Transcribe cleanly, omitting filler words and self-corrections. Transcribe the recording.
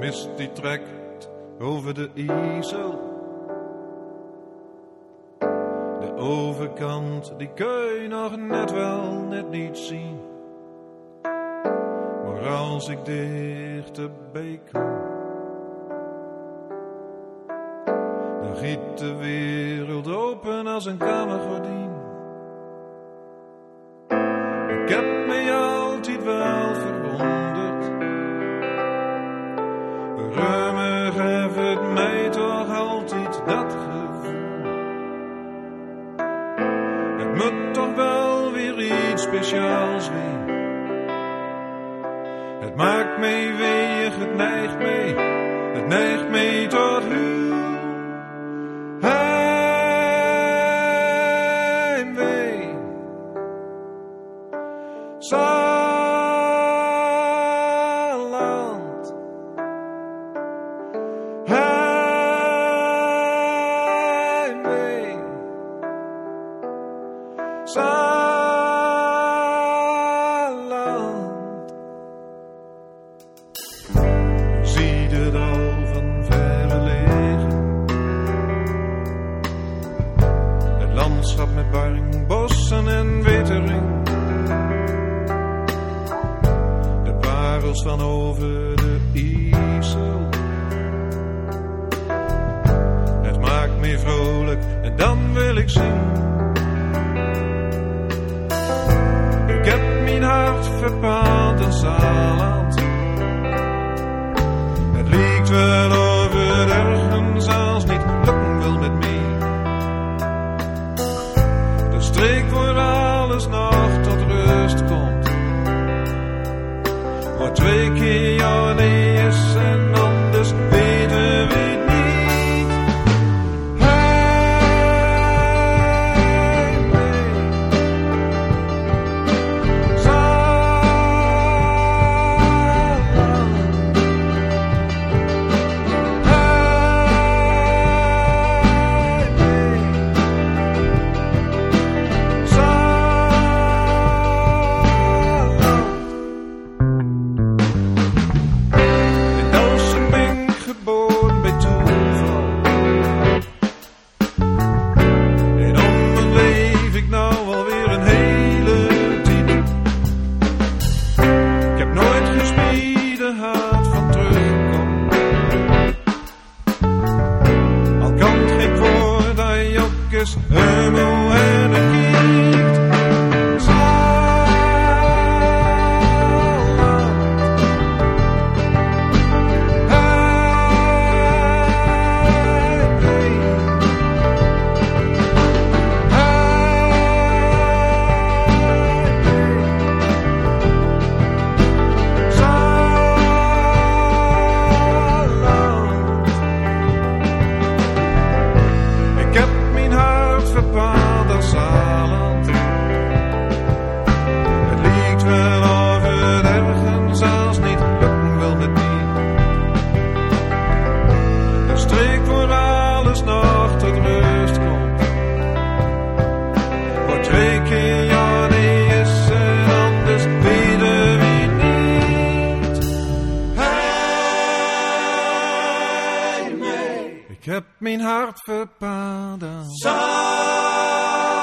mist die trekt over de IJssel. De overkant die kun je nog net niet zien. Maar als ik dichterbij kom, dan giet de wereld open als een kamergordijn. Ik heb me altijd wel verwonderd. Rummig heeft het mij toch altijd dat gevoel. Het moet toch wel weer iets speciaals weer. Het maakt me weeg, het neigt me tot huur. Heimwee. Saarland. Heimwee. Saarland. Zie het al van verre liggen. Het landschap met barring, bossen en wetering. Van over de IJssel. Het maakt me vrolijk en dan wil ik zingen. Ik heb mijn hart verpaald aan Saarland. Het lijkt wel of het ergens als niet lukken wil met mij. De streek voor alles nog tot rust komt. Maar 2 keer ja nee is en anders weten we het niet. Heimwee. Saarland. Heimwee. Hummel en een kind. Saarland. Heimwee. Heimwee. Saarland. Ik heb mijn hart verpaald aan Saarland. Het lijkt wel of het ergens als niet lukken wil met mij. De streek voor alles nog tot rust komt. Voor 2 keer ja nee is en anders weten we niet. Heimwee. Ik heb mijn hart verpaald aan Saarland.